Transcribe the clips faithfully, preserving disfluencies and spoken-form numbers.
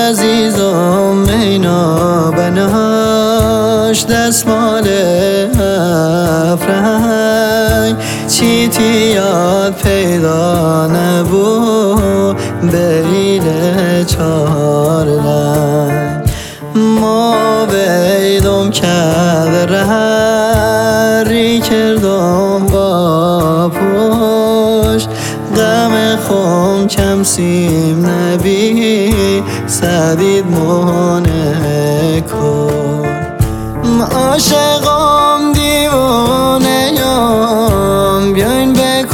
عزیزم مینا بناش دستمال افرنگ چیتی یاد پیدا نبود بیل چار رنگ ما بیدم کرده رهری کردم با پشت غم خم کم سیم نبی سدید مونه کن عاشقم دیوانه یم بیاین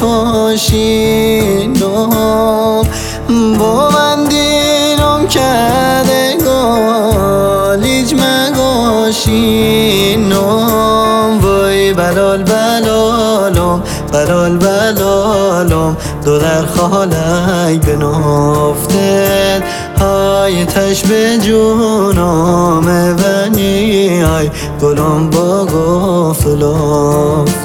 بکشینم با من دینم کرده گالیج مگاشینم وای بلال بلالم بلال بلالم دو در خالک بنفتد های تش به جونم ونی های گلم با گفت